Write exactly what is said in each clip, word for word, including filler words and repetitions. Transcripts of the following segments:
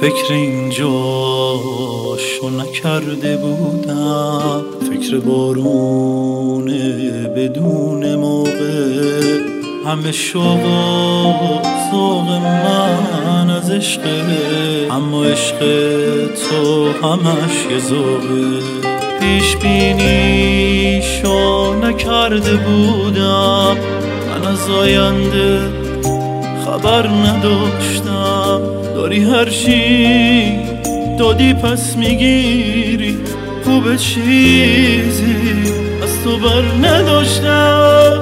فکر اینجاشو نکرده بودم، فکر بارونه بدون موقع. همه شوق و ذوق من از عشقه، اما عشق تو همش یه ذوقه. پیش بینیشو نکرده بودم، من از آینده خبر نداشتم. داری هر چی دادی پس میگیری، خوبه چیزی از تو بر نداشتم.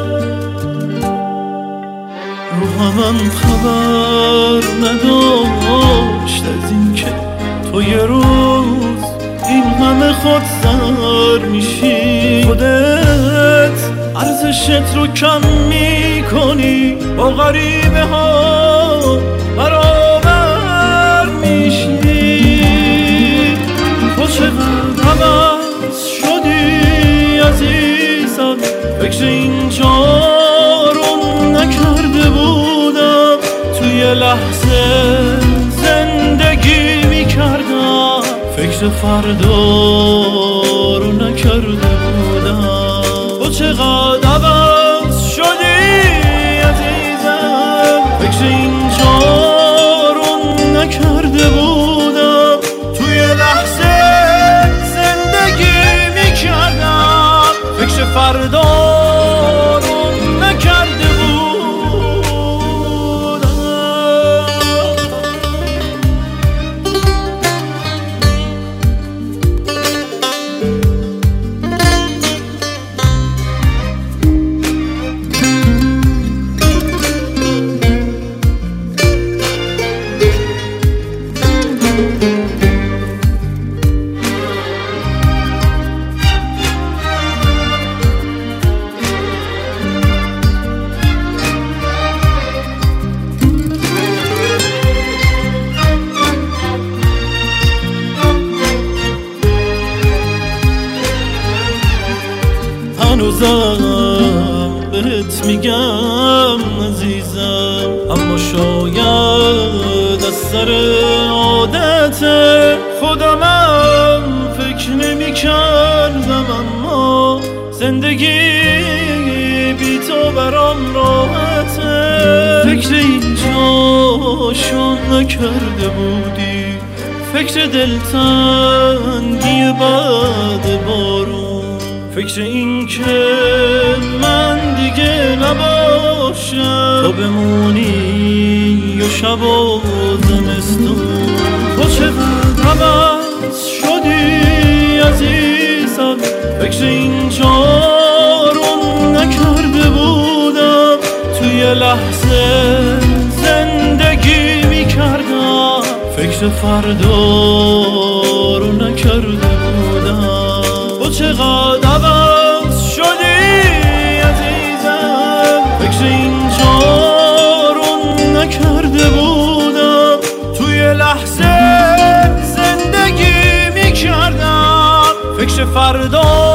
روحم خبر نداشت از این که تو یه روز این همه خود سر میشی. خودت ارزشت رو کم میکنی، با غریبه ها برابر میشی. تو چقدر عوض شدی عزیزم، فکر اینجا رو نکرده بودم. توی لحظه زندگی میکردم، فکر فردا رو نکرده بودم. تو چقدر عوض شدی عزیزم، فکر اینجا رو نکرده بودم. توی لحظه زندگی میکردم، فکر فردا رو نکرده بودم. هنوزم بهت میگم عزیزم، اما شاید از سر عادت خودمم فکر نمی کردم. اما زندگی بی تو برام راحته. فکر اینجاشو نکرده بودی، فکر دلتنگی بعد بارون، فکر این که من دیگه نباشم، تو بمونی و شب و زمستون. تو چقدر عوض شدی عزیزم، فکر اینجا رو نکرده بودم. توی لحظه زندگی میکردم، فکر فردا رو نکرده بودم. تو چقدر عوض شدی عزیزم، فکر اینجا رو نکرده بودم. توی لحظه زندگی میکردم، فکر فردا